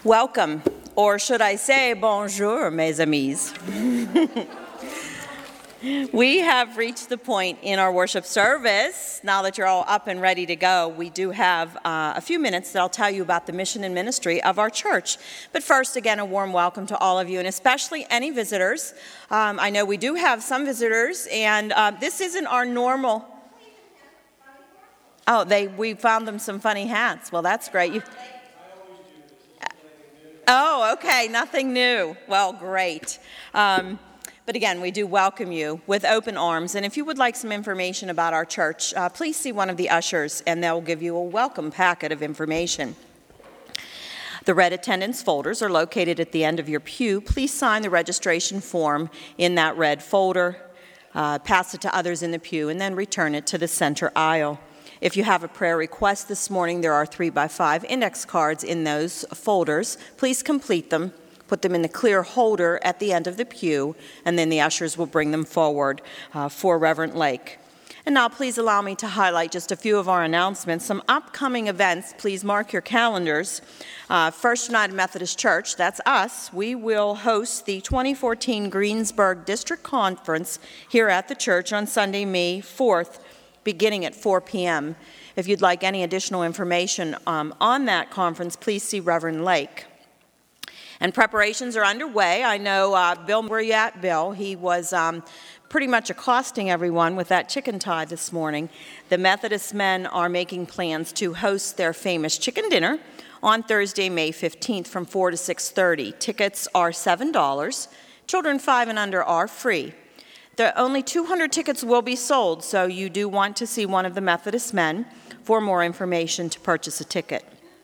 Welcome, or should I say bonjour, mes amis. We have reached the point in our worship service. Now that you're all up and ready to go, we do have a few minutes that I'll tell you about the mission and ministry of our church. But first, again, a warm welcome to all of you, and especially any visitors. I know we do have some visitors, and this isn't our normal... Oh, we found them some funny hats. Well, that's great. Oh, okay, nothing new. Well, great. But again, we do welcome you with open arms. And if you would like some information about our church, please see one of the ushers, and they'll give you a welcome packet of information. The red attendance folders are located at the end of your pew. Please sign the registration form in that red folder, pass it to others in the pew, and then return it to the center aisle. If you have a prayer request this morning, there are 3x5 index cards in those folders. Please complete them, put them in the clear holder at the end of the pew, and then the ushers will bring them forward for Reverend Lake. And now please allow me to highlight just a few of our announcements. Some upcoming events, please mark your calendars. First United Methodist Church, that's us, we will host the 2014 Greensburg District Conference here at the church on Sunday, May 4th, beginning at 4 p.m. If you'd like any additional information on that conference, please see Reverend Lake. And preparations are underway. I know, Bill, where you at, Bill? He was pretty much accosting everyone with that chicken tie this morning. The Methodist men are making plans to host their famous chicken dinner on Thursday, May 15th from 4 to 6:30. Tickets are $7. Children 5 and under are free. Only 200 tickets will be sold, so you do want to see one of the Methodist men for more information to purchase a ticket.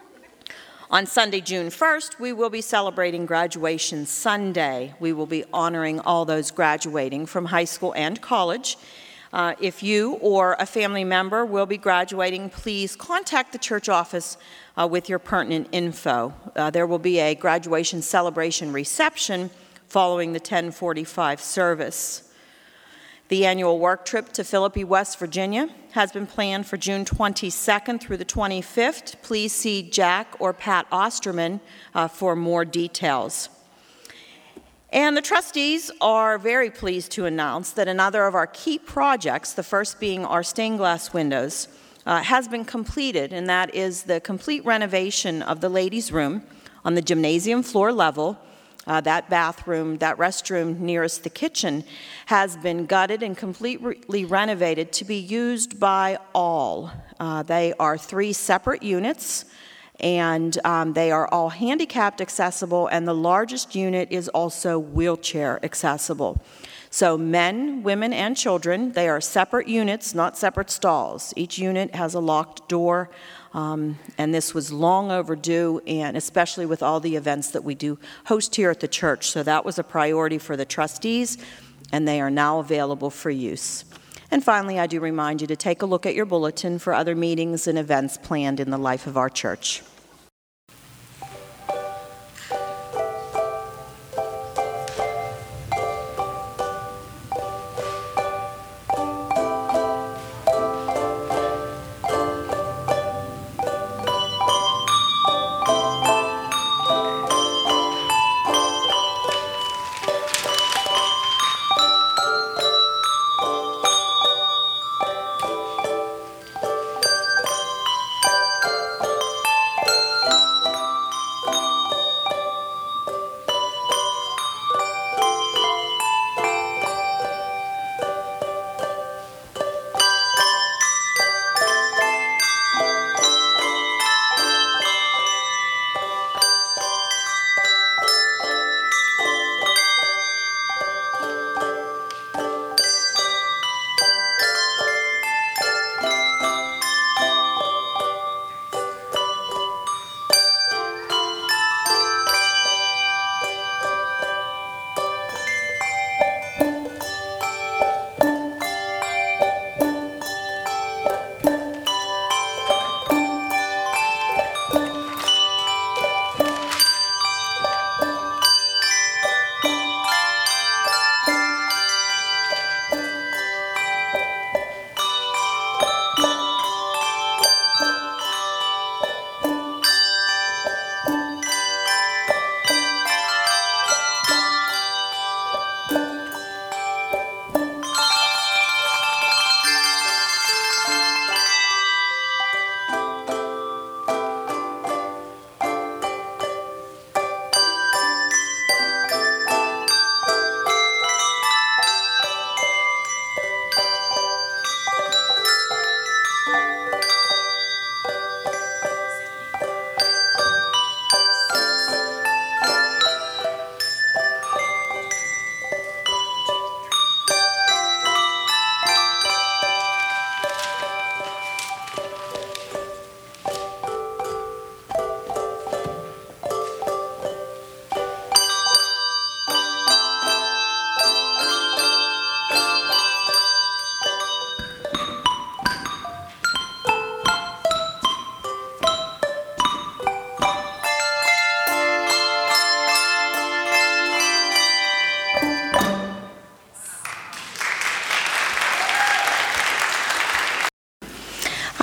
On Sunday, June 1st, we will be celebrating Graduation Sunday. We will be honoring all those graduating from high school and college. If you or a family member will be graduating, please contact the church office with your pertinent info. There will be a graduation celebration reception following the 10:45 service. The annual work trip to Philippi, West Virginia has been planned for June 22nd through the 25th. Please see Jack or Pat Osterman for more details. And the trustees are very pleased to announce that another of our key projects, the first being our stained glass windows, has been completed, and that is the complete renovation of the ladies' room on the gymnasium floor level. That bathroom, that restroom nearest the kitchen has been gutted and completely renovated to be used by all. They are 3 separate units, and they are all handicapped accessible, and the largest unit is also wheelchair accessible. So men, women, and children, they are separate units, not separate stalls. Each unit has a locked door. And this was long overdue, and especially with all the events that we do host here at the church. So that was a priority for the trustees, and they are now available for use. And finally, I do remind you to take a look at your bulletin for other meetings and events planned in the life of our church.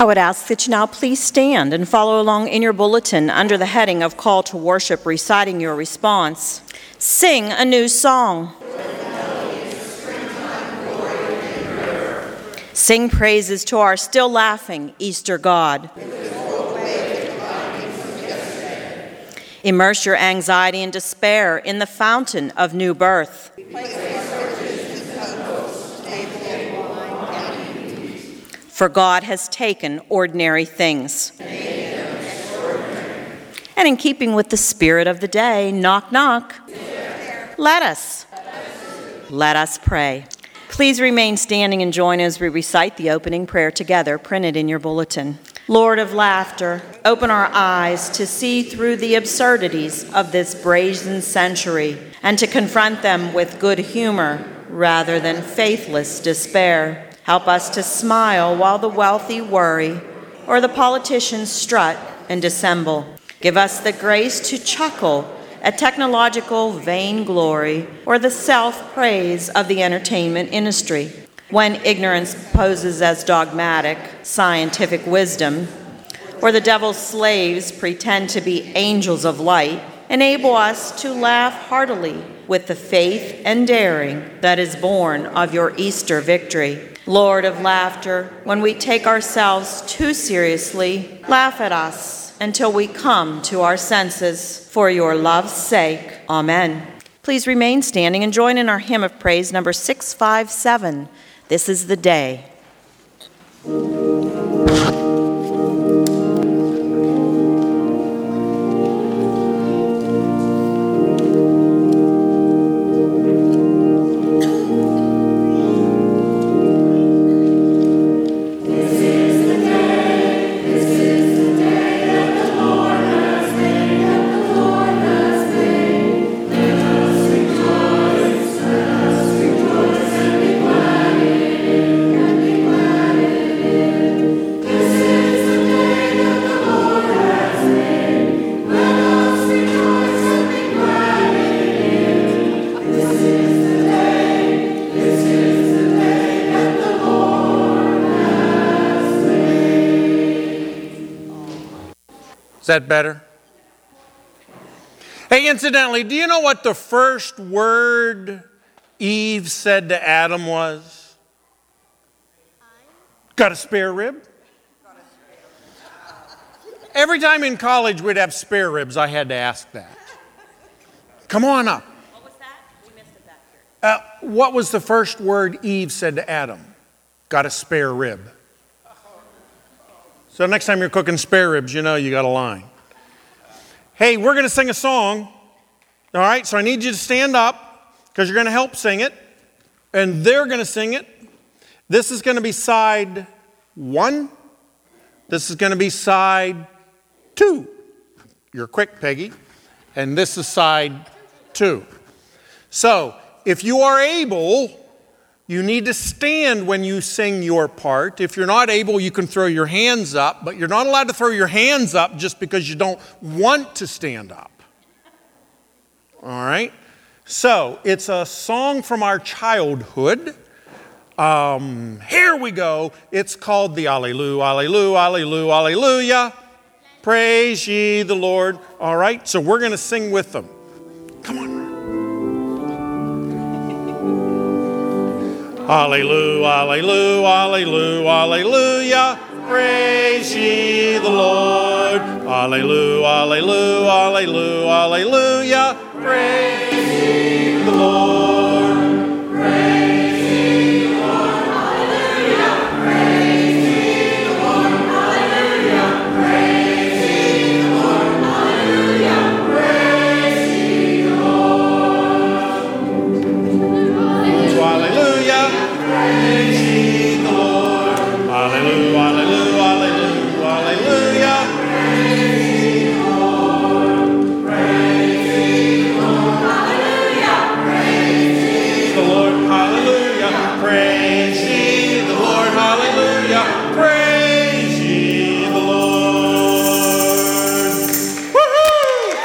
I would ask that you now please stand and follow along in your bulletin under the heading of Call to Worship, reciting your response. Sing a new song. Sing praises to our still laughing Easter God. Immerse your anxiety and despair in the fountain of new birth. For God has taken ordinary things. And in keeping with the spirit of the day, knock, knock. Let us pray. Please remain standing and join as we recite the opening prayer together, printed in your bulletin. Lord of laughter, open our eyes to see through the absurdities of this brazen century and to confront them with good humor rather than faithless despair. Help us to smile while the wealthy worry or the politicians strut and dissemble. Give us the grace to chuckle at technological vainglory or the self-praise of the entertainment industry. When ignorance poses as dogmatic scientific wisdom, or the devil's slaves pretend to be angels of light, enable us to laugh heartily with the faith and daring that is born of your Easter victory. Lord of laughter, when we take ourselves too seriously, laugh at us until we come to our senses. For your love's sake, amen. Please remain standing and join in our hymn of praise number 657. This is the day. Is that better? Hey, incidentally, do you know what the first word Eve said to Adam was? Got a spare rib? Every time in college we'd have spare ribs, I had to ask that. Come on up. What was that? We missed it back here. What was the first word Eve said to Adam? Got a spare rib. So next time you're cooking spare ribs, you know you got a line. Hey, we're going to sing a song. All right, so I need you to stand up because you're going to help sing it. And they're going to sing it. This is going to be side 1. This is going to be side 2. You're quick, Peggy. And this is side 2. So if you are able, you need to stand when you sing your part. If you're not able, you can throw your hands up, but you're not allowed to throw your hands up just because you don't want to stand up. All right? So, it's a song from our childhood. Here we go. It's called the Alleluia, Alleluia, Alleluia, Alleluia. Praise ye the Lord. All right? So, we're going to sing with them. Come on. Alleluia, Alleluia, Alleluia, Alleluia. Praise ye the Lord. Alleluia, Alleluia, Alleluia, Alleluia. Praise ye the Lord. Praise ye the Lord. Alleluia. Praise ye the Lord. Alleluia. Praise ye the Lord. Alleluia. Praise ye the Lord. Alleluia. Praise ye the Lord. Alleluia, alleluia, alleluia, alleluia. Praise ye the Lord. Praise ye the Lord. Alleluia. Praise ye the Lord. Hallelujah. Praise ye the Lord. Hallelujah. Praise ye the Lord. Woohoo!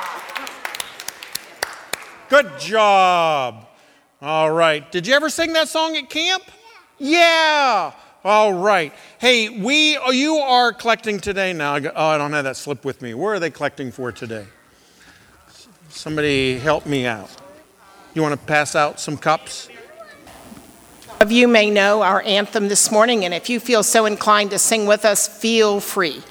Good job. All right. Did you ever sing that song at camp? Yeah. All right. Hey, you are collecting today now. I don't have that slip with me. Where are they collecting for today? Somebody help me out. You want to pass out some cups? Of you may know our anthem this morning, and if you feel so inclined to sing with us, feel free.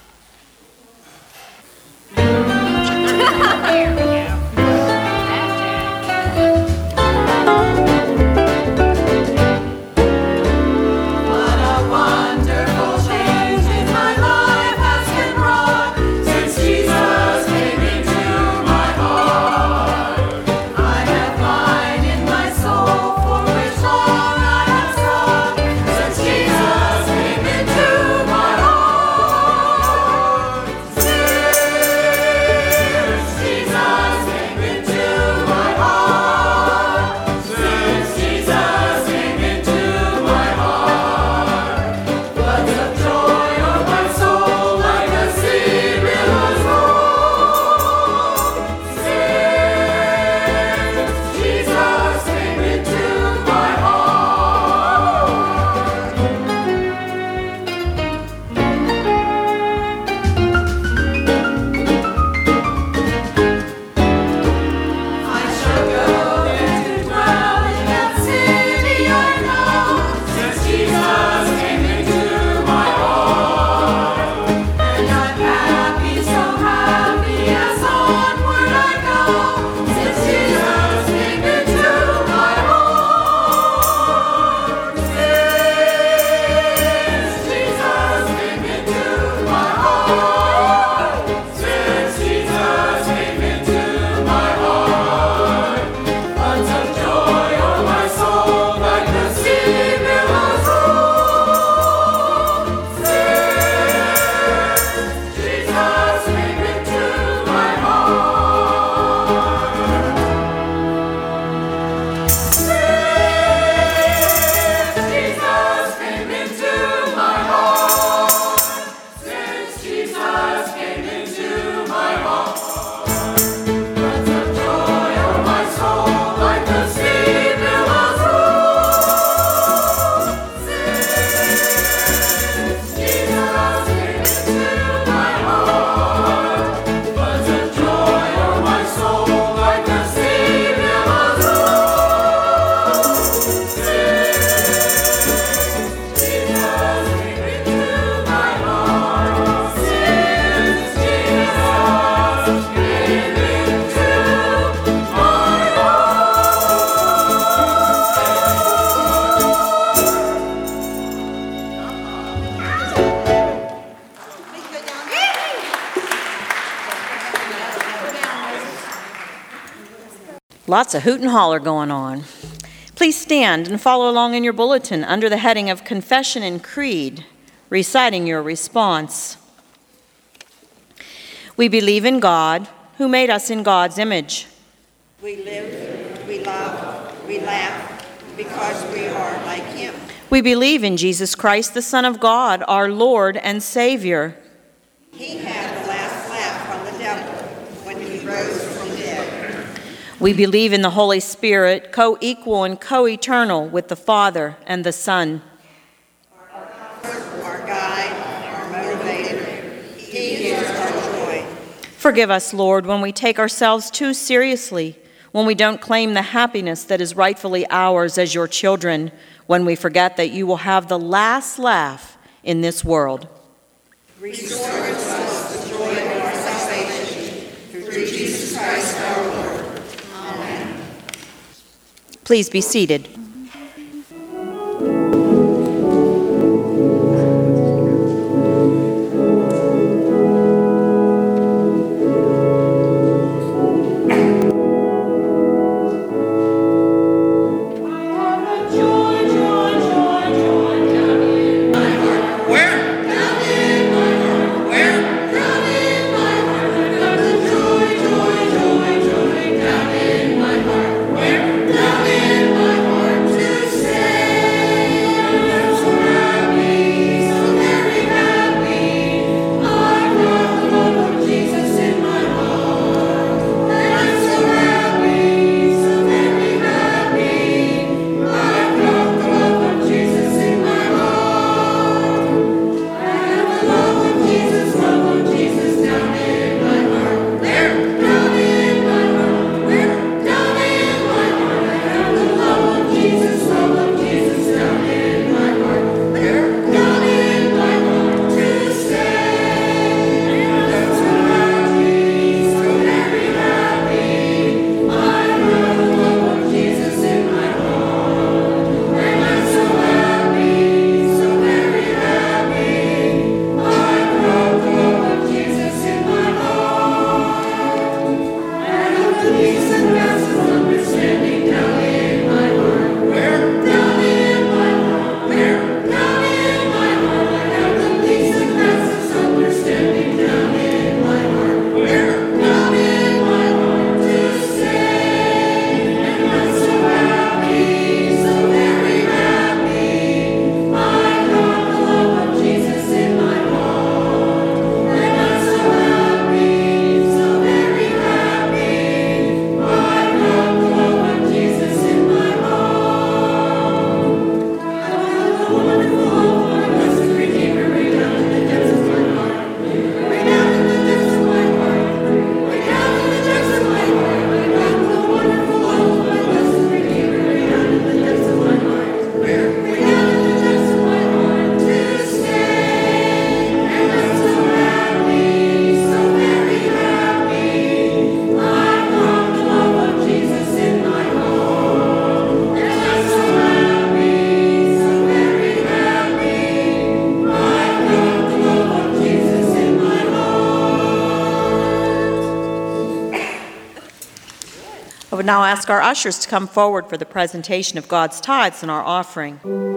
Lots of hoot and holler going on. Please stand and follow along in your bulletin under the heading of Confession and Creed, reciting your response. We believe in God, who made us in God's image. We live, we love, we laugh, because we are like Him. We believe in Jesus Christ, the Son of God, our Lord and Savior. He had the last laugh on the devil when He rose from the dead. We believe in the Holy Spirit, co-equal and co-eternal with the Father and the Son. Our guide, our motivator, He is our joy. Forgive us, Lord, when we take ourselves too seriously, when we don't claim the happiness that is rightfully ours as your children, when we forget that you will have the last laugh in this world. Restore to us the joy of our salvation through Jesus Christ our Lord. Amen. Please be seated. Down in my heart. I would now ask our ushers to come forward for the presentation of God's tithes and our offering.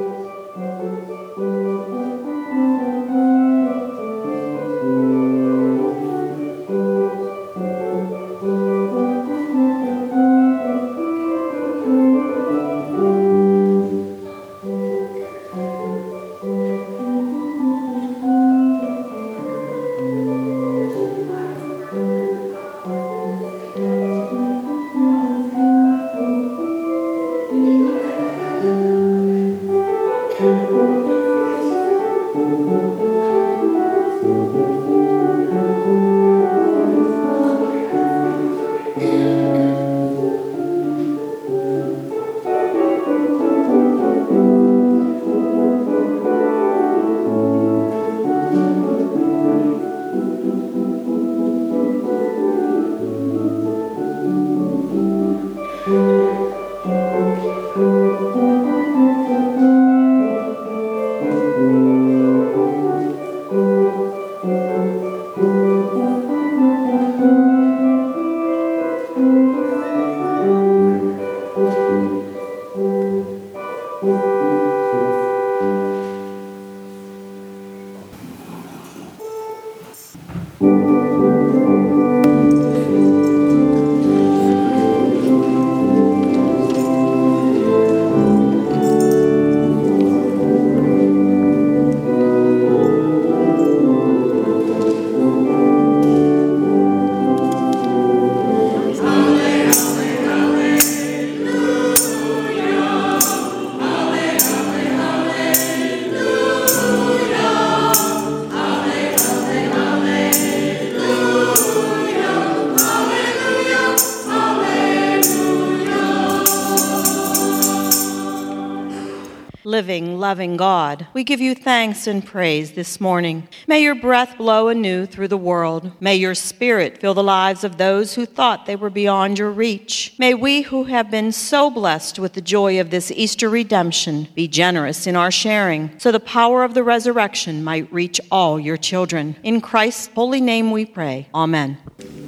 Living, loving God, we give you thanks and praise this morning. May your breath blow anew through the world. May your spirit fill the lives of those who thought they were beyond your reach. May we who have been so blessed with the joy of this Easter redemption be generous in our sharing, so the power of the resurrection might reach all your children. In Christ's holy name we pray. Amen.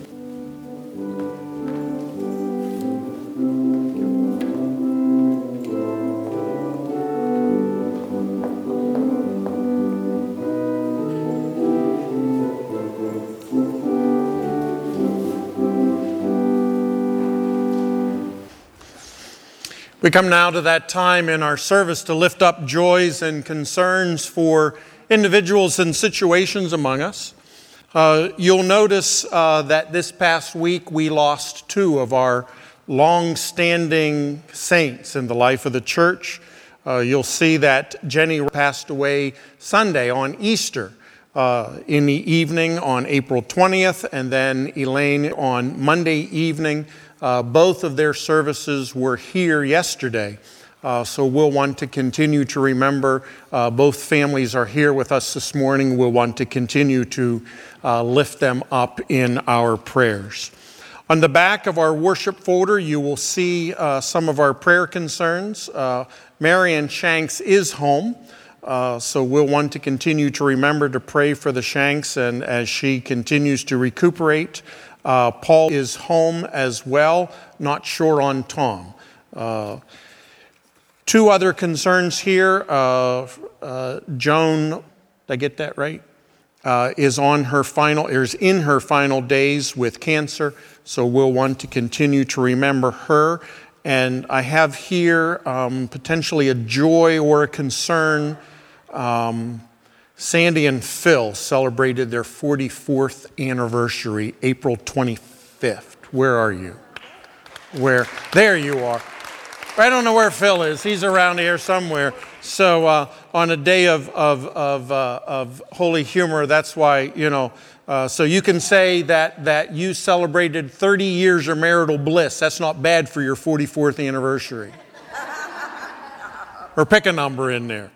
We come now to that time in our service to lift up joys and concerns for individuals and situations among us. You'll notice that this past week we lost two of our long-standing saints in the life of the church. You'll see that Jenny passed away Sunday on Easter in the evening on April 20th, and then Elaine on Monday evening. Both of their services were here yesterday, so we'll want to continue to remember. Both families are here with us this morning. We'll want to continue to lift them up in our prayers. On the back of our worship folder, you will see some of our prayer concerns. Marian Shanks is home, so we'll want to continue to remember to pray for the Shanks and as she continues to recuperate. Paul is home as well, not sure on Tom. Two other concerns here. Joan, did I get that right? Is in her final days with cancer, so we'll want to continue to remember her. And I have here potentially a joy or a concern. Sandy and Phil celebrated their 44th anniversary, April 25th. Where are you? Where? There you are. I don't know where Phil is. He's around here somewhere. So on a day of holy humor, that's why, so you can say that you celebrated 30 years of marital bliss. That's not bad for your 44th anniversary. Or pick a number in there.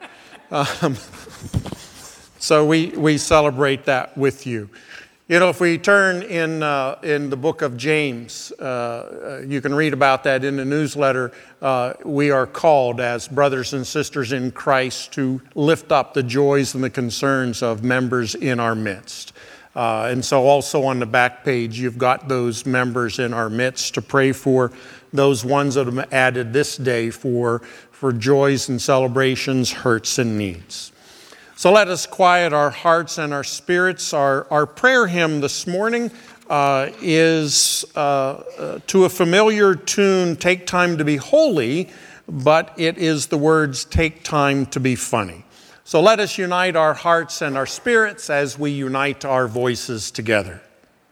So we celebrate that with you. If we turn in the book of James, you can read about that in the newsletter. We are called as brothers and sisters in Christ to lift up the joys and the concerns of members in our midst. And so also on the back page, you've got those members in our midst to pray for, those ones that have added this day for joys and celebrations, hurts and needs. So let us quiet our hearts and our spirits. Our prayer hymn this morning is to a familiar tune, Take Time to Be Holy, but it is the words, Take Time to Be Funny. So let us unite our hearts and our spirits as we unite our voices together.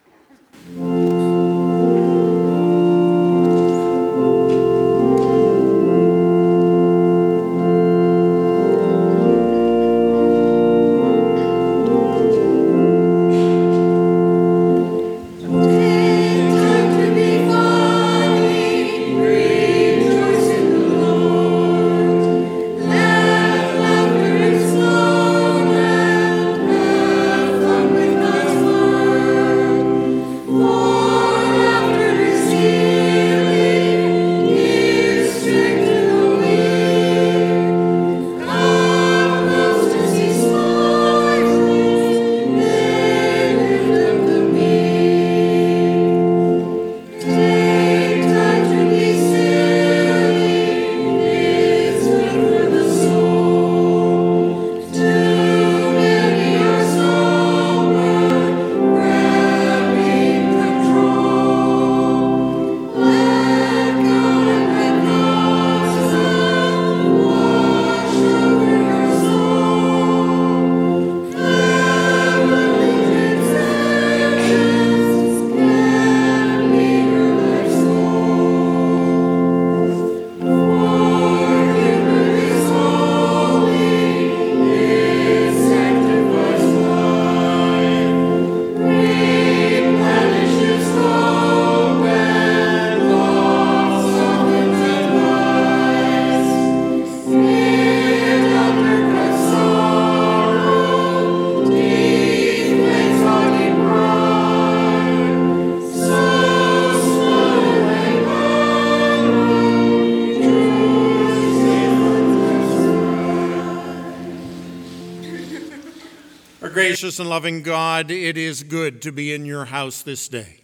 Gracious and loving God, it is good to be in your house this day.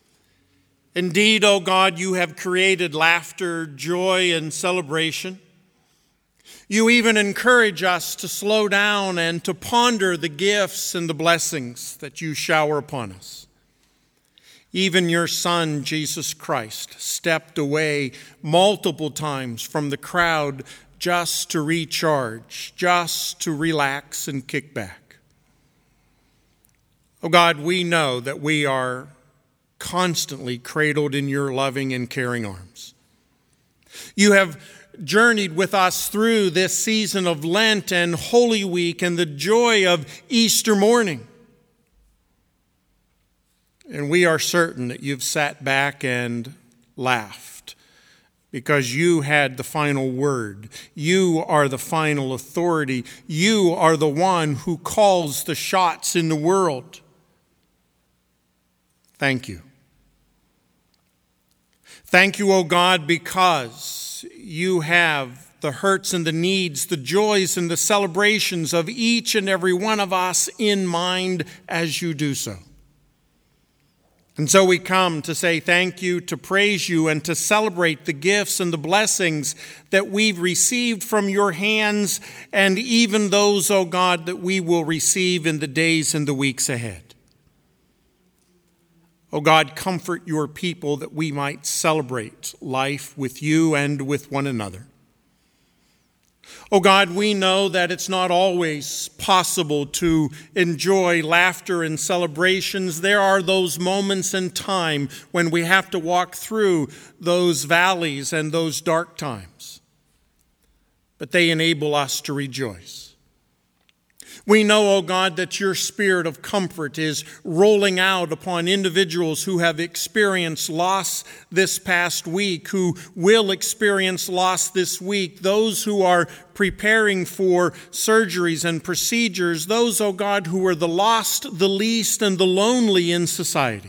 Indeed, O God, you have created laughter, joy, and celebration. You even encourage us to slow down and to ponder the gifts and the blessings that you shower upon us. Even your Son, Jesus Christ, stepped away multiple times from the crowd just to recharge, just to relax and kick back. Oh God, we know that we are constantly cradled in your loving and caring arms. You have journeyed with us through this season of Lent and Holy Week and the joy of Easter morning. And we are certain that you've sat back and laughed because you had the final word. You are the final authority. You are the one who calls the shots in the world. Thank you. Thank you, O God, because you have the hurts and the needs, the joys and the celebrations of each and every one of us in mind as you do so. And so we come to say thank you, to praise you, and to celebrate the gifts and the blessings that we've received from your hands, and even those, O God, that we will receive in the days and the weeks ahead. O God, comfort your people that we might celebrate life with you and with one another. O God, we know that it's not always possible to enjoy laughter and celebrations. There are those moments in time when we have to walk through those valleys and those dark times. But they enable us to rejoice. We know, O God, that your spirit of comfort is rolling out upon individuals who have experienced loss this past week, who will experience loss this week, those who are preparing for surgeries and procedures, those, O God, who are the lost, the least, and the lonely in society.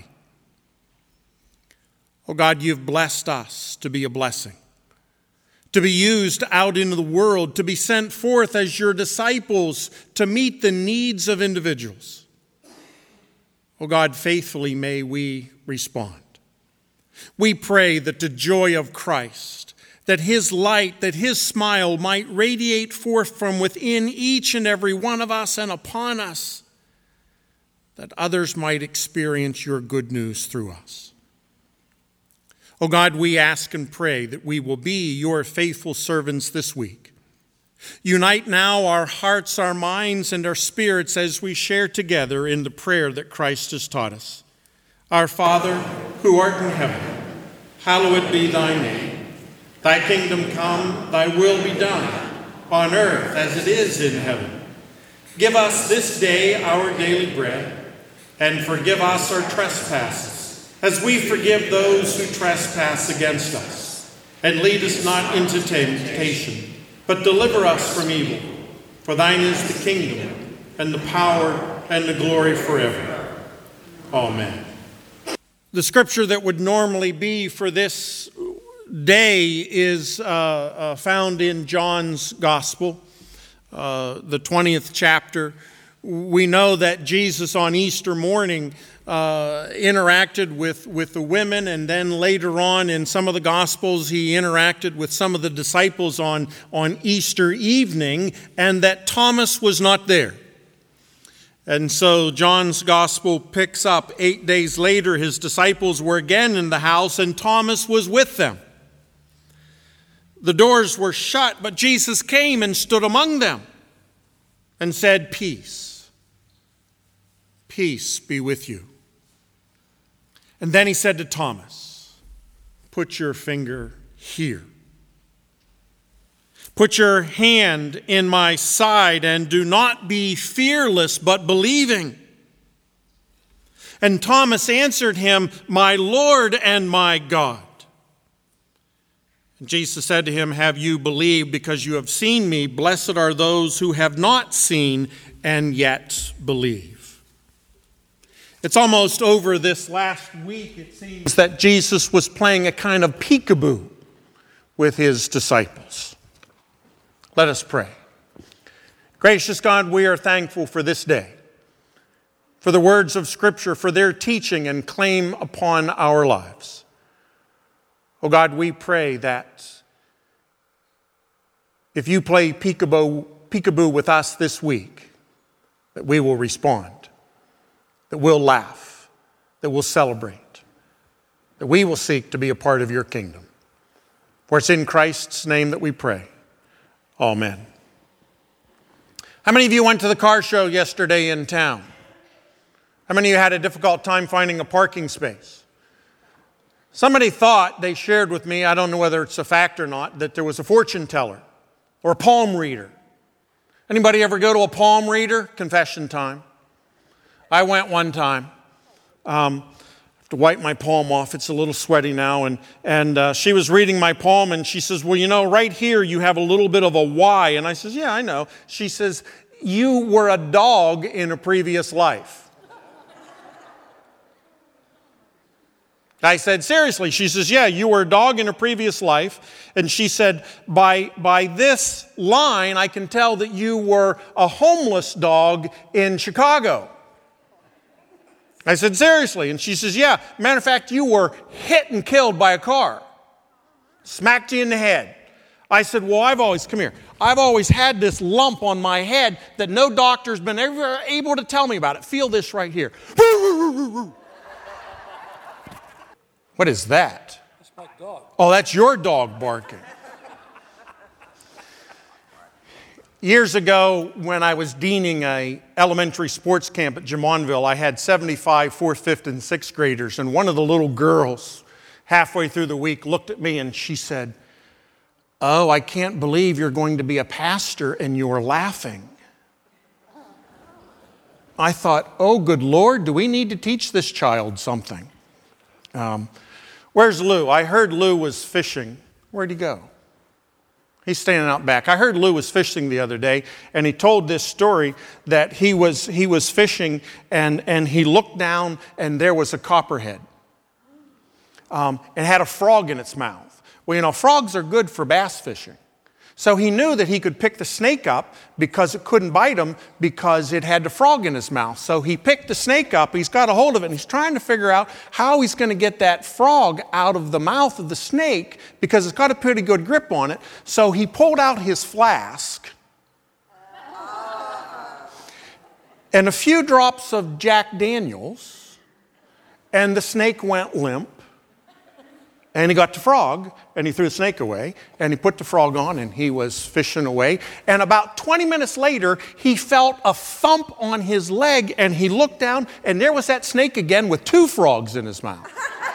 O God, you've blessed us to be a blessing, to be used out into the world, to be sent forth as your disciples to meet the needs of individuals. Oh God, faithfully may we respond. We pray that the joy of Christ, that his light, that his smile might radiate forth from within each and every one of us and upon us, that others might experience your good news through us. Oh God, we ask and pray that we will be your faithful servants this week. Unite now our hearts, our minds, and our spirits as we share together in the prayer that Christ has taught us. Our Father, who art in heaven, hallowed be thy name. Thy kingdom come, thy will be done, on earth as it is in heaven. Give us this day our daily bread, and forgive us our trespasses, as we forgive those who trespass against us. And lead us not into temptation, but deliver us from evil. For thine is the kingdom, and the power, and the glory forever. Amen. The scripture that would normally be for this day is found in John's Gospel, the 20th chapter. We know that Jesus on Easter morning interacted with the women, and then later on in some of the Gospels he interacted with some of the disciples on Easter evening, and that Thomas was not there. And so John's Gospel picks up 8 days later, his disciples were again in the house, and Thomas was with them. The doors were shut, but Jesus came and stood among them and said, "Peace, peace be with you." And then he said to Thomas, "Put your finger here. Put your hand in my side, and do not be fearless, but believing." And Thomas answered him, "My Lord and my God." And Jesus said to him, "Have you believed because you have seen me? Blessed are those who have not seen and yet believe." It's almost over this last week, it seems, that Jesus was playing a kind of peekaboo with his disciples. Let us pray. Gracious God, we are thankful for this day, for the words of Scripture, for their teaching and claim upon our lives. Oh God, we pray that if you play peekaboo with us this week, that we will respond, that we'll laugh, that we'll celebrate, that we will seek to be a part of your kingdom. For it's in Christ's name that we pray. Amen. How many of you went to the car show yesterday in town? How many of you had a difficult time finding a parking space? Somebody thought, they shared with me, I don't know whether it's a fact or not, that there was a fortune teller or a palm reader. Anybody ever go to a palm reader? Confession time. I went one time. To wipe my palm off. It's a little sweaty now. And she was reading my palm, and she says, "Well, you know, right here you have a little bit of a Y." And I says, "Yeah, I know." She says, "You were a dog in a previous life." I said, "Seriously?" She says, "Yeah, you were a dog in a previous life." And she said, by this line, I can tell that you were a homeless dog in Chicago. I said, "Seriously?" And she says, "Yeah, matter of fact, you were hit and killed by a car. Smacked you in the head." I said, "Well, I've always had this lump on my head that no doctor's been ever able to tell me about it. Feel this right here." What is that? That's my dog. Oh, that's your dog barking. Years ago, when I was deaning an elementary sports camp at Jumonville, I had 75 4th, 5th, and 6th graders, and one of the little girls, halfway through the week, looked at me and she said, "Oh, I can't believe you're going to be a pastor and you're laughing." I thought, oh, good Lord, do we need to teach this child something? Where's Lou? I heard Lou was fishing. Where'd he go? He's standing out back. I heard Lou was fishing the other day, and he told this story that he was fishing, and he looked down, and there was a copperhead. It had a frog in its mouth. Well, you know, frogs are good for bass fishing. So he knew that he could pick the snake up because it couldn't bite him because it had the frog in his mouth. So he picked the snake up, he's got a hold of it, and he's trying to figure out how he's going to get that frog out of the mouth of the snake because it's got a pretty good grip on it. So he pulled out his flask and a few drops of Jack Daniels, and the snake went limp. And he got the frog, and he threw the snake away, and he put the frog on, and he was fishing away. And about 20 minutes later, he felt a thump on his leg, and he looked down, and there was that snake again with 2 frogs in his mouth.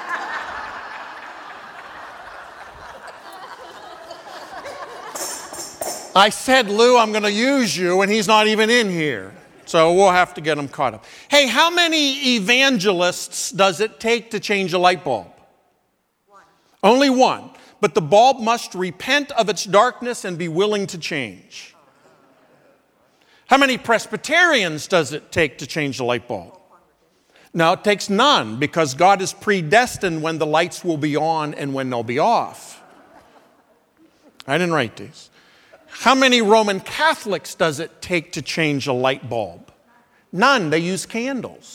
I said, Lou, I'm going to use you, and he's not even in here. So we'll have to get him caught up. Hey, how many evangelists does it take to change a light bulb? Only one, but the bulb must repent of its darkness and be willing to change. How many Presbyterians does it take to change the light bulb? No, it takes none, because God has predestined when the lights will be on and when they'll be off. I didn't write these. How many Roman Catholics does it take to change a light bulb? None, they use candles.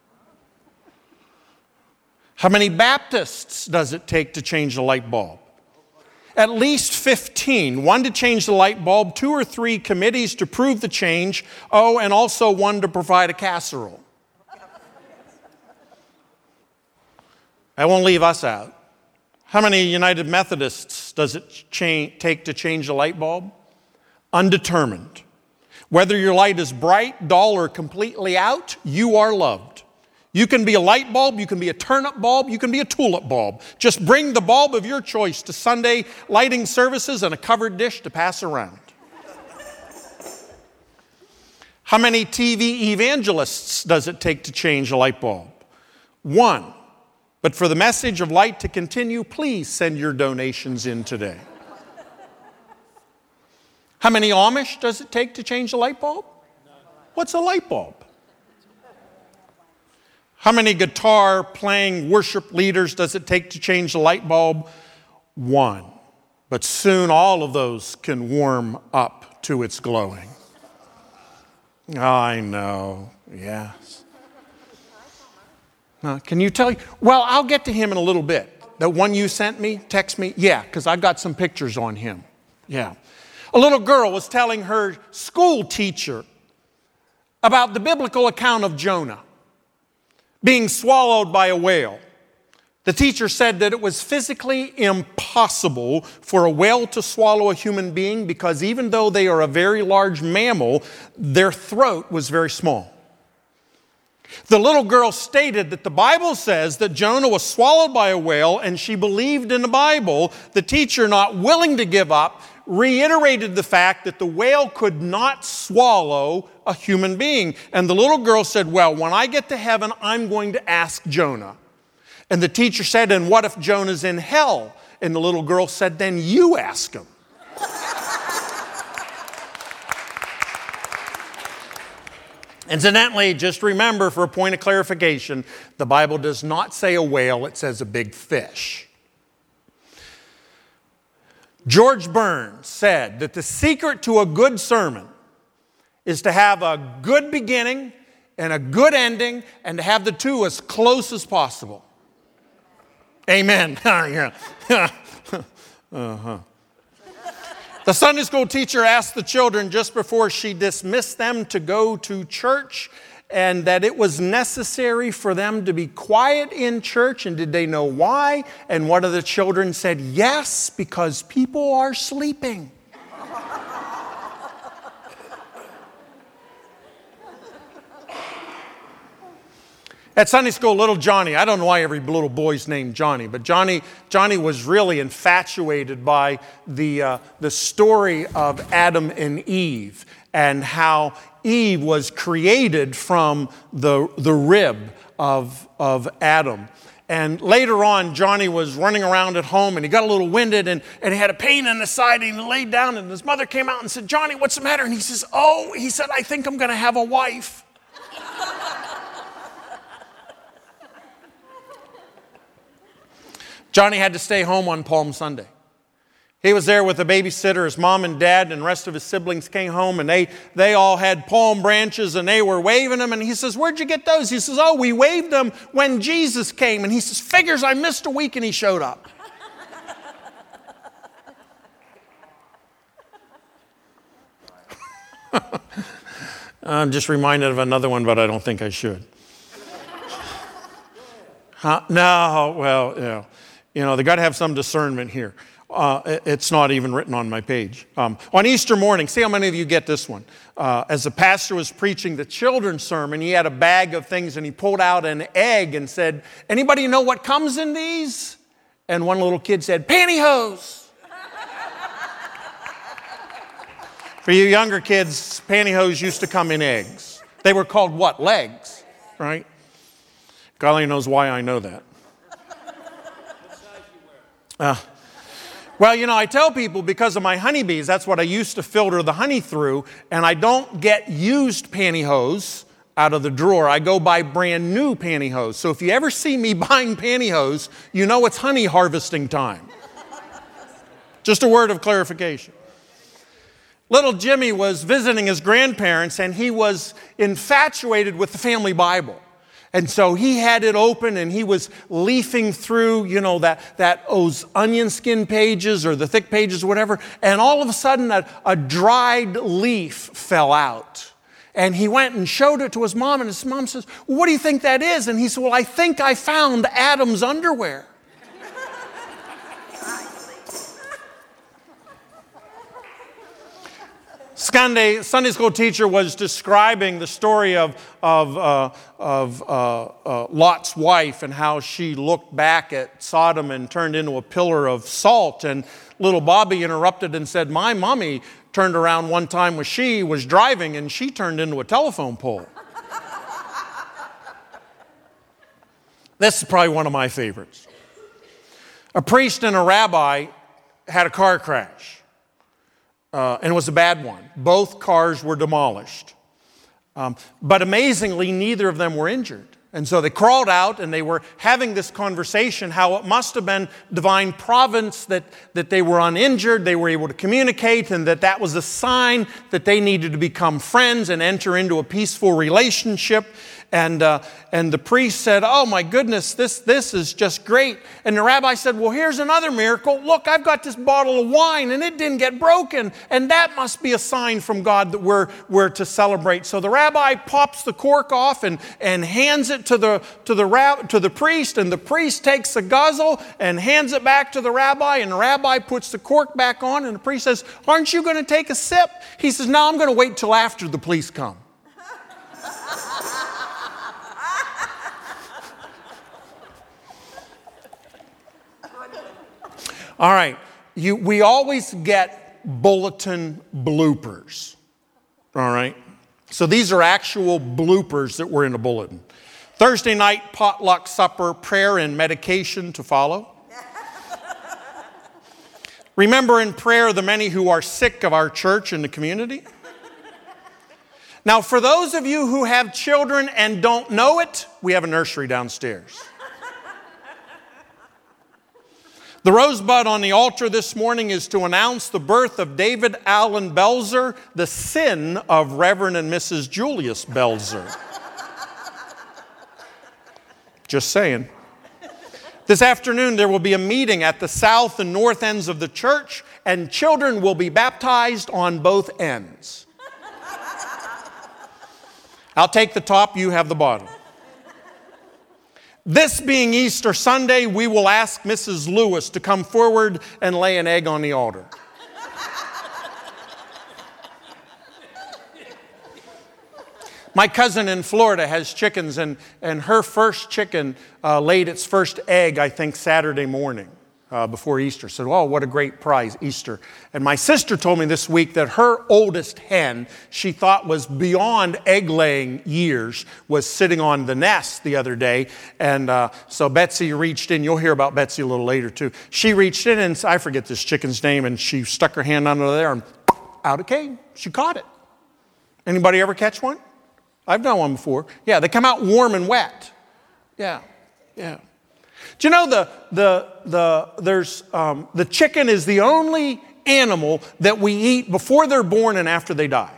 How many Baptists does it take to change a light bulb? At least 15. 1 to change the light bulb, 2 or 3 committees to prove the change, and also 1 to provide a casserole. I won't leave us out. How many United Methodists does it take to change a light bulb? Undetermined. Whether your light is bright, dull, or completely out, you are loved. You can be a light bulb, you can be a turnip bulb, you can be a tulip bulb. Just bring the bulb of your choice to Sunday lighting services and a covered dish to pass around. How many TV evangelists does it take to change a light bulb? 1. But for the message of light to continue, please send your donations in today. How many Amish does it take to change a light bulb? What's a light bulb? How many guitar-playing worship leaders does it take to change the light bulb? 1. But soon all of those can warm up to its glowing. I know, yes. Can you tell? Well, I'll get to him in a little bit. The one you sent me, text me? Yeah, because I got some pictures on him. Yeah. A little girl was telling her school teacher about the biblical account of Jonah being swallowed by a whale. The teacher said that it was physically impossible for a whale to swallow a human being because even though they are a very large mammal, their throat was very small. The little girl stated that the Bible says that Jonah was swallowed by a whale, and she believed in the Bible. The teacher, not willing to give up, reiterated the fact that the whale could not swallow a human being. And the little girl said, well, when I get to heaven, I'm going to ask Jonah. And the teacher said, and what if Jonah's in hell? And the little girl said, then you ask him. Incidentally, just remember, for a point of clarification, the Bible does not say a whale, it says a big fish. George Burns said that the secret to a good sermon is to have a good beginning and a good ending and to have the two as close as possible. Amen. Uh-huh. The Sunday school teacher asked the children just before she dismissed them to go to church and that it was necessary for them to be quiet in church. And did they know why? And one of the children said, yes, because people are sleeping. At Sunday school, little Johnny, I don't know why every little boy's named Johnny, but Johnny was really infatuated by the story of Adam and Eve and how Eve was created from the rib of Adam. And later on, Johnny was running around at home and he got a little winded and he had a pain in the side and he laid down and his mother came out and said, Johnny, what's the matter? And he says, I think I'm going to have a wife. Johnny had to stay home on Palm Sunday. He was there with a babysitter. His mom and dad and the rest of his siblings came home, and they all had palm branches, and they were waving them. And he says, "Where'd you get those?" He says, "Oh, we waved them when Jesus came." And he says, "Figures, I missed a week and he showed up." I'm just reminded of another one, but I don't think I should. No, well, they got to have some discernment here. It's not even written on my page. On Easter morning, see how many of you get this one. As the pastor was preaching the children's sermon, he had a bag of things and he pulled out an egg and said, "Anybody know what comes in these?" And one little kid said, "Pantyhose." For you younger kids, pantyhose used to come in eggs. They were called what? Legs, right? Golly knows why I know that. Well, I tell people because of my honeybees, that's what I used to filter the honey through, and I don't get used pantyhose out of the drawer. I go buy brand new pantyhose. So if you ever see me buying pantyhose, you know it's honey harvesting time. Just a word of clarification. Little Jimmy was visiting his grandparents, and he was infatuated with the family Bible. And so he had it open, and he was leafing through, those onion skin pages or the thick pages or whatever. And all of a sudden, a dried leaf fell out. And he went and showed it to his mom, and his mom says, "Well, what do you think that is?" And he said, "Well, I think I found Adam's underwear." Sunday school teacher was describing the story of Lot's wife and how she looked back at Sodom and turned into a pillar of salt. And little Bobby interrupted and said, "My mommy turned around one time when she was driving and she turned into a telephone pole." This is probably one of my favorites. A priest and a rabbi had a car crash. And it was a bad one. Both cars were demolished. But amazingly, neither of them were injured. And so they crawled out and they were having this conversation how it must have been divine providence that they were uninjured, they were able to communicate, and that was a sign that they needed to become friends and enter into a peaceful relationship. And the priest said, "Oh my goodness, this is just great." And the rabbi said, "Well, here's another miracle. Look, I've got this bottle of wine and it didn't get broken. And that must be a sign from God that we're to celebrate." So the rabbi pops the cork off and hands it to the priest. And the priest takes a guzzle and hands it back to the rabbi. And the rabbi puts the cork back on. And the priest says, "Aren't you going to take a sip?" He says, "No, I'm going to wait till after the police come." All right, we always get bulletin bloopers, all right? So these are actual bloopers that were in a bulletin. Thursday night, potluck supper, prayer and medication to follow. Remember in prayer the many who are sick of our church and the community. Now, for those of you who have children and don't know it, we have a nursery downstairs. The rosebud on the altar this morning is to announce the birth of David Allen Belzer, the sin of Reverend and Mrs. Julius Belzer. Just saying. This afternoon there will be a meeting at the south and north ends of the church, and children will be baptized on both ends. I'll take the top, you have the bottom. This being Easter Sunday, we will ask Mrs. Lewis to come forward and lay an egg on the altar. My cousin in Florida has chickens, and her first chicken laid its first egg, I think, Saturday morning before Easter. So, oh, what a great prize, Easter. And my sister told me this week that her oldest hen, she thought was beyond egg-laying years, was sitting on the nest the other day. And so Betsy reached in. You'll hear about Betsy a little later, too. She reached in, and I forget this chicken's name, and she stuck her hand under there, and out it came. She caught it. Anybody ever catch one? I've done one before. Yeah, they come out warm and wet. Yeah. Do you know the chicken is the only animal that we eat before they're born and after they die?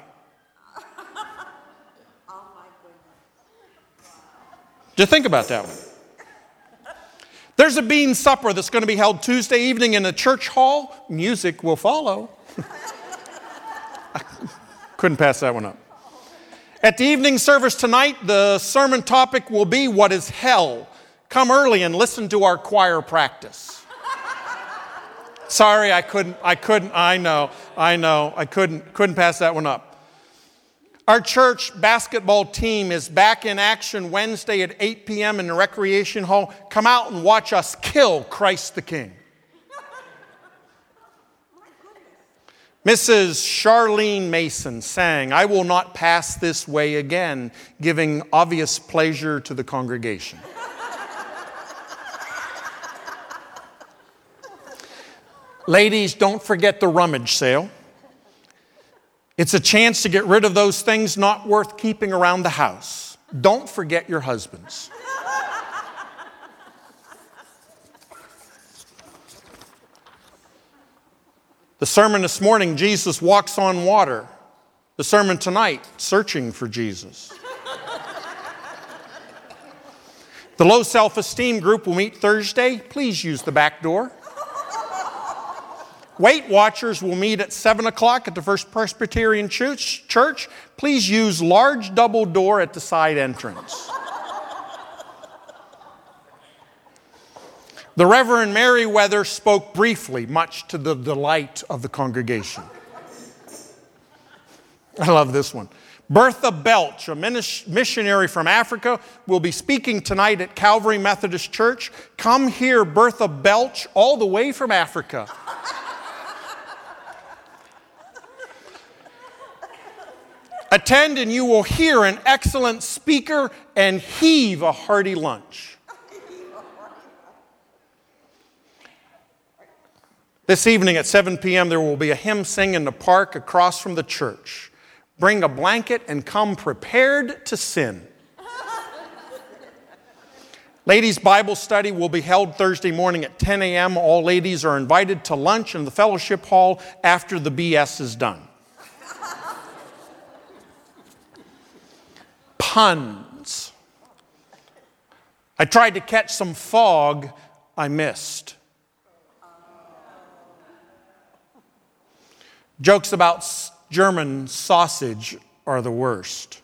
Just think about that one. There's a bean supper that's going to be held Tuesday evening in the church hall. Music will follow. Couldn't pass that one up. At the evening service tonight, the sermon topic will be, what is hell? Come early and listen to our choir practice. Sorry, I couldn't, I know, I couldn't pass that one up. Our church basketball team is back in action Wednesday at 8 p.m. in the recreation hall. Come out and watch us kill Christ the King. Mrs. Charlene Mason sang, "I will not pass this way again," giving obvious pleasure to the congregation. Ladies, don't forget the rummage sale. It's a chance to get rid of those things not worth keeping around the house. Don't forget your husbands. The sermon this morning, Jesus walks on water. The sermon tonight, searching for Jesus. The low self-esteem group will meet Thursday. Please use the back door. Weight Watchers will meet at 7 o'clock at the First Presbyterian Church. Please use large double door at the side entrance. The Reverend Merriweather spoke briefly, much to the delight of the congregation. I love this one. Bertha Belch, a missionary from Africa, will be speaking tonight at Calvary Methodist Church. Come hear Bertha Belch all the way from Africa. Attend and you will hear an excellent speaker and heave a hearty lunch. This evening at 7 p.m. there will be a hymn sing in the park across from the church. Bring a blanket and come prepared to sin. Ladies' Bible study will be held Thursday morning at 10 a.m. All ladies are invited to lunch in the fellowship hall after the BS is done. Puns. I tried to catch some fog I missed. Jokes about German sausage are the worst.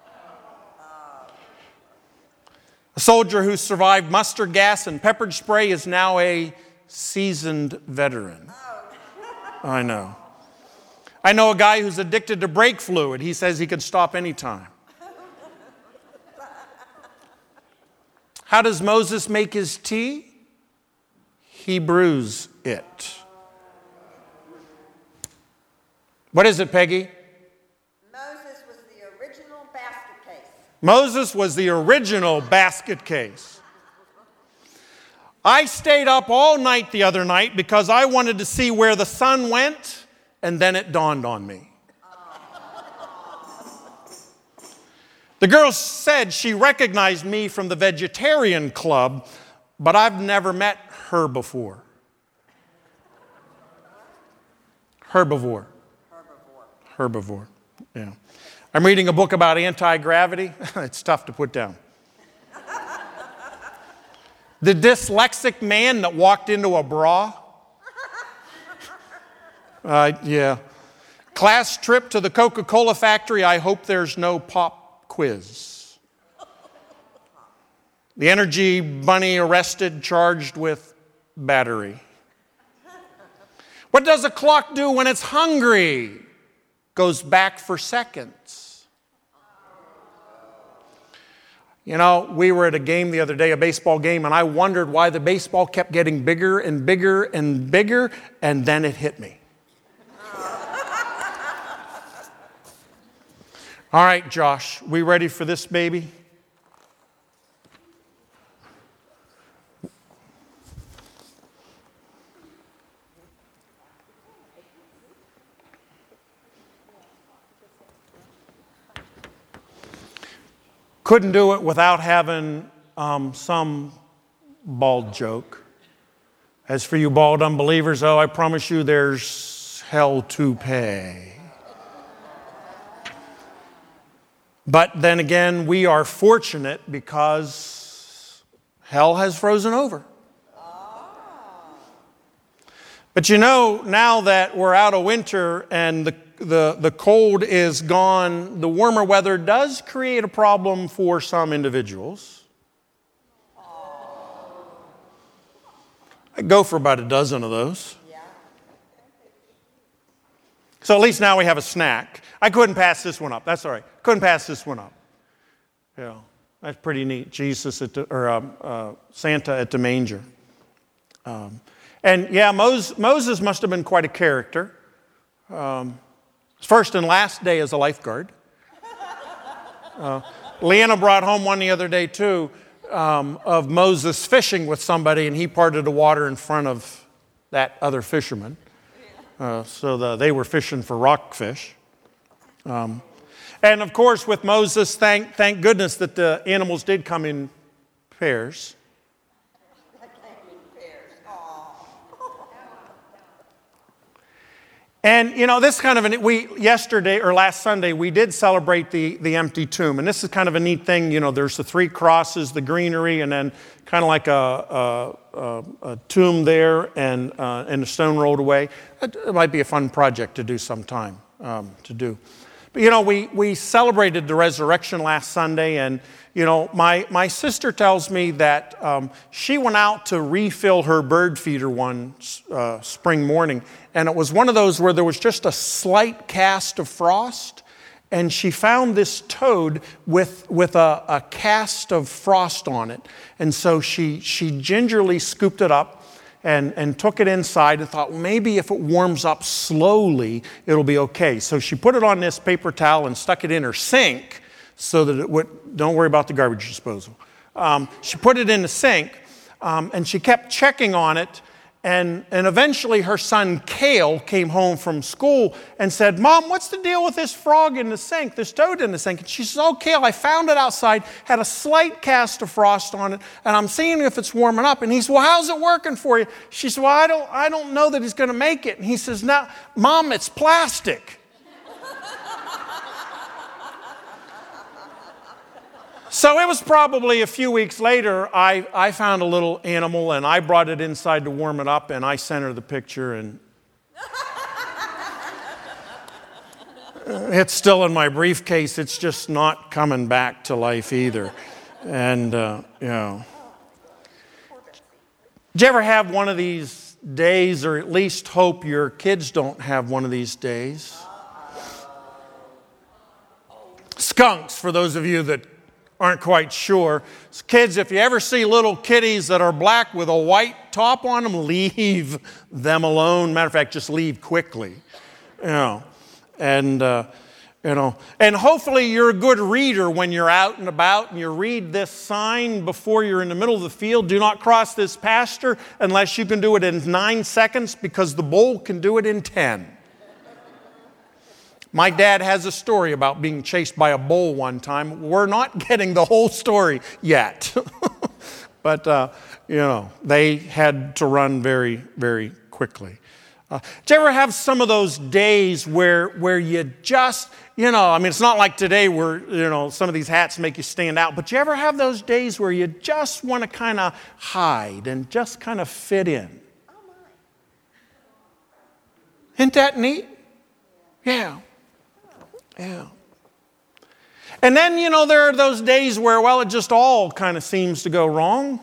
A soldier who survived mustard gas and pepper spray is now a seasoned veteran. I know. I know a guy who's addicted to brake fluid. He says he could stop anytime. How does Moses make his tea? He brews it. What is it, Peggy? Moses was the original basket case. Moses was the original basket case. I stayed up all night the other night because I wanted to see where the sun went, and then it dawned on me. The girl said she recognized me from the vegetarian club, but I've never met her before. Herbivore. Herbivore, yeah. I'm reading a book about anti-gravity. It's tough to put down. The dyslexic man that walked into a bra. Yeah. Class trip to the Coca-Cola factory. I hope there's no pop quiz. The energy bunny arrested, charged with battery. What does a clock do when it's hungry? Goes back for seconds. You know, we were at a game the other day, a baseball game, and I wondered why the baseball kept getting bigger and bigger and bigger, and then it hit me. All right, Josh, we ready for this, baby? Couldn't do it without having some bald joke. As for you bald unbelievers, I promise you there's hell to pay. But then again, we are fortunate because hell has frozen over. But now that we're out of winter and the cold is gone, the warmer weather does create a problem for some individuals. I go for about a dozen of those. So at least now we have a snack. I couldn't pass this one up. That's all right. Couldn't pass this one up. Yeah, that's pretty neat. Jesus Santa at the manger. And yeah, Moses must have been quite a character. First and last day as a lifeguard. Leanna brought home one the other day too of Moses fishing with somebody, and he parted the water in front of that other fisherman. So they were fishing for rockfish. And of course, with Moses, thank goodness that the animals did come in pairs. And this kind of yesterday or last Sunday we did celebrate the empty tomb, and this is kind of a neat thing. There's the 3 crosses, the greenery, and then kind of like a tomb there, and a stone rolled away. It might be a fun project to do sometime to do. But we celebrated the resurrection last Sunday, and my sister tells me that she went out to refill her bird feeder one spring morning, and it was one of those where there was just a slight cast of frost, and she found this toad with a cast of frost on it. And so she gingerly scooped it up and took it inside and thought, well, maybe if it warms up slowly, it'll be okay. So she put it on this paper towel and stuck it in her sink so that it would, don't worry about the garbage disposal. She put it in the sink, and she kept checking on it. And eventually her son Cale came home from school and said, Mom, what's the deal with this frog in the sink, this toad in the sink? And she says, oh, Cale, I found it outside, had a slight cast of frost on it, and I'm seeing if it's warming up. And he said, well, how's it working for you? She said, well, I don't know that he's going to make it. And he says, no, Mom, it's plastic. So it was probably a few weeks later, I found a little animal, and I brought it inside to warm it up, and I sent her the picture, and it's still in my briefcase. It's just not coming back to life either. And, Did you ever have one of these days, or at least hope your kids don't have one of these days? Skunks, for those of you that aren't quite sure. Kids, if you ever see little kitties that are black with a white top on them, leave them alone. Matter of fact, just leave quickly. And hopefully you're a good reader when you're out and about and you read this sign before you're in the middle of the field. Do not cross this pasture unless you can do it in 9 seconds, because the bull can do it in 10. My dad has a story about being chased by a bull one time. We're not getting the whole story yet. But, they had to run very, very quickly. Did you ever have some of those days where you just, it's not like today where, some of these hats make you stand out, but you ever have those days where you just want to kind of hide and just kind of fit in? Isn't that neat? Yeah. Yeah. And then, there are those days where, it just all kind of seems to go wrong.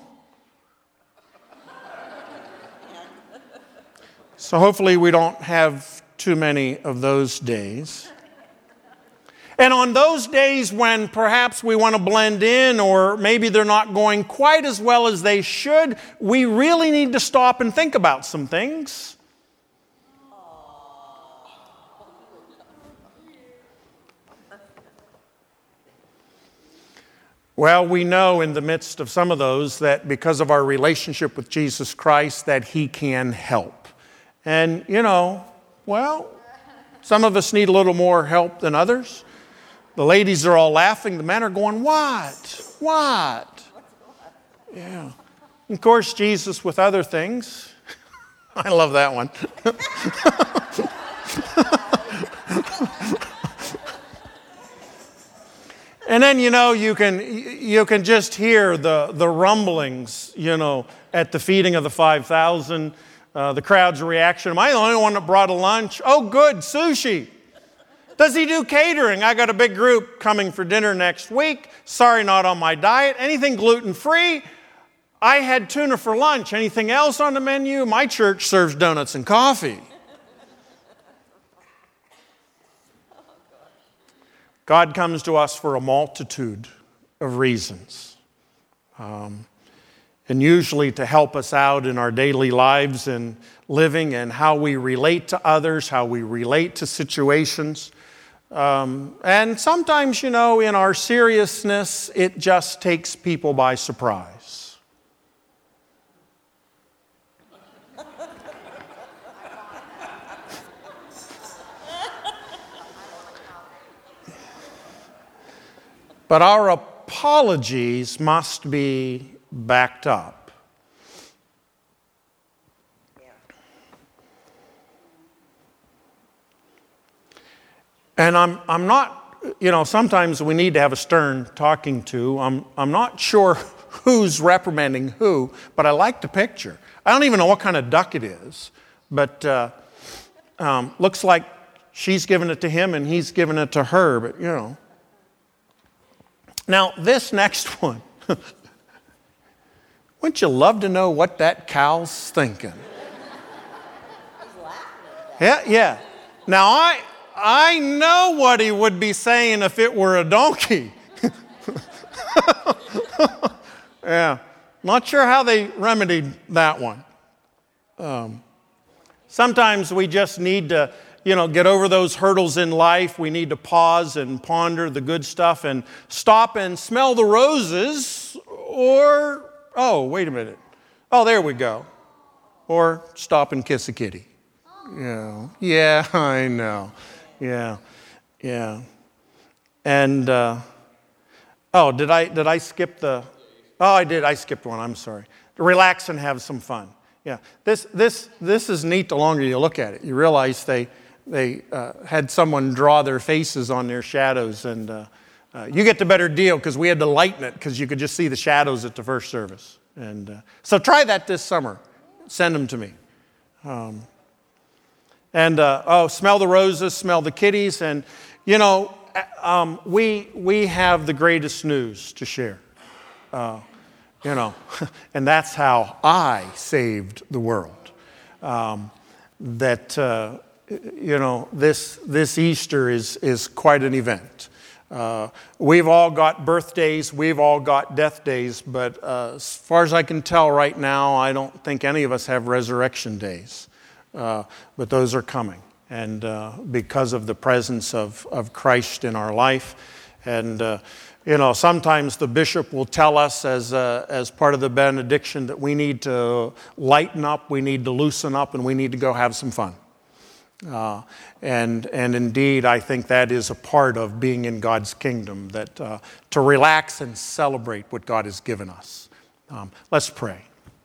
So hopefully we don't have too many of those days. And on those days when perhaps we want to blend in, or maybe they're not going quite as well as they should, we really need to stop and think about some things. Well, we know in the midst of some of those that because of our relationship with Jesus Christ that He can help. And, some of us need a little more help than others. The ladies are all laughing. The men are going, what? Yeah. Of course, Jesus with other things. I love that one. And then, you can just hear the rumblings, at the feeding of the 5,000, the crowd's reaction. Am I the only one that brought a lunch? Oh, good, sushi. Does he do catering? I got a big group coming for dinner next week. Sorry, not on my diet. Anything gluten-free? I had tuna for lunch. Anything else on the menu? My church serves donuts and coffee. God comes to us for a multitude of reasons. And usually to help us out in our daily lives and living and how we relate to others, how we relate to situations. And sometimes, in our seriousness, it just takes people by surprise. But our apologies must be backed up. And I'm not, sometimes we need to have a stern talking to. I'm not sure who's reprimanding who, but I like the picture. I don't even know what kind of duck it is, but looks like she's giving it to him and he's giving it to her, but Now, this next one, wouldn't you love to know what that cow's thinking? Yeah. Now, I know what he would be saying if it were a donkey. Yeah, not sure how they remedied that one. Sometimes we just need to get over those hurdles in life. We need to pause and ponder the good stuff and stop and smell the roses or, oh, wait a minute. Oh, there we go. Or stop and kiss a kitty. Yeah, I know. Yeah. And, did I skip the, oh, I did. I skipped one. I'm sorry. Relax and have some fun. Yeah. This is neat the longer you look at it. You realize they had someone draw their faces on their shadows, and you get the better deal because we had to lighten it because you could just see the shadows at the first service. And so try that this summer. Send them to me. Smell the roses, smell the kitties, and we have the greatest news to share. And that's how I saved the world. This Easter is quite an event. We've all got birthdays, we've all got death days, but as far as I can tell right now, I don't think any of us have resurrection days. But those are coming, and because of the presence of Christ in our life. And sometimes the bishop will tell us as part of the benediction that we need to lighten up, we need to loosen up, and we need to go have some fun. And indeed, I think that is a part of being in God's kingdom, that to relax and celebrate what God has given us. Let's pray.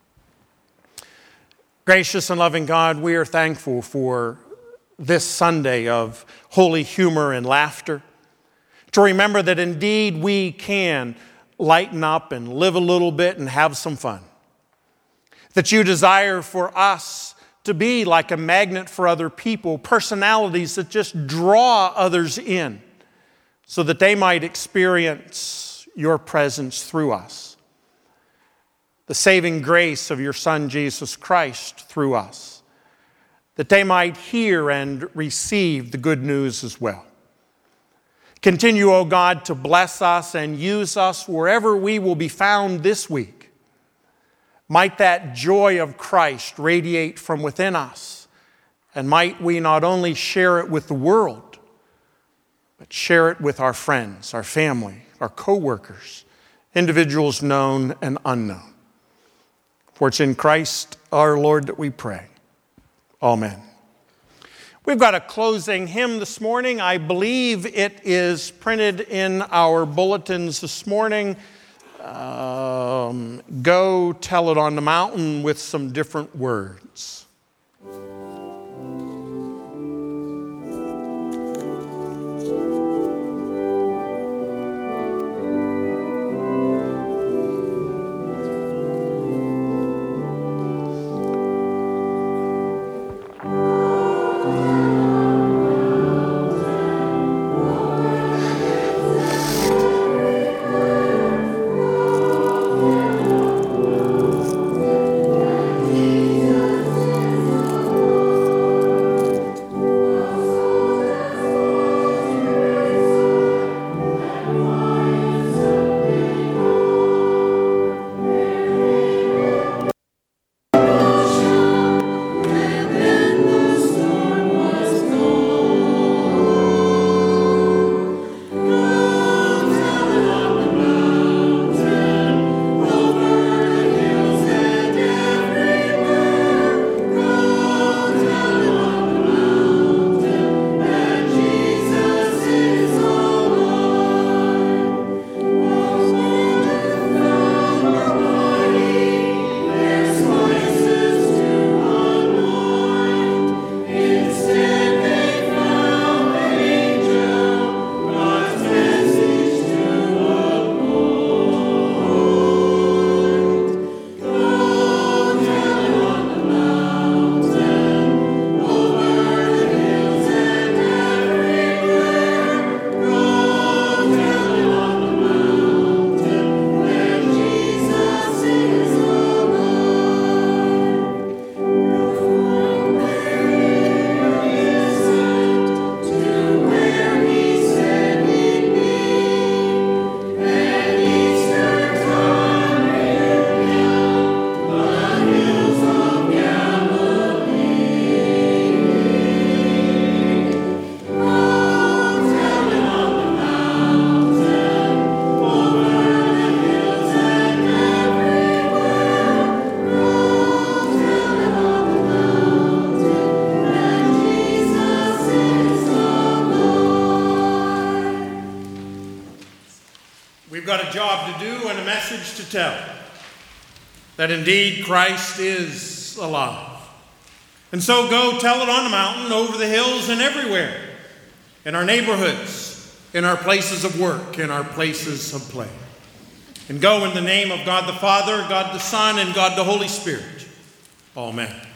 Gracious and loving God, we are thankful for this Sunday of holy humor and laughter, to remember that indeed we can lighten up and live a little bit and have some fun. That you desire for us to be like a magnet for other people, personalities that just draw others in so that they might experience your presence through us. The saving grace of your Son, Jesus Christ, through us, that they might hear and receive the good news as well. Continue, O God, to bless us and use us wherever we will be found this week. Might that joy of Christ radiate from within us, and might we not only share it with the world, but share it with our friends, our family, our co-workers, individuals known and unknown. For it's in Christ our Lord that we pray. Amen. We've got a closing hymn this morning. I believe it is printed in our bulletins this morning. Go tell it on the mountain with some different words. We've got a job to do and a message to tell, that indeed Christ is alive. And so go tell it on the mountain, over the hills, and everywhere, in our neighborhoods, in our places of work, in our places of play. And go in the name of God the Father, God the Son, and God the Holy Spirit. Amen.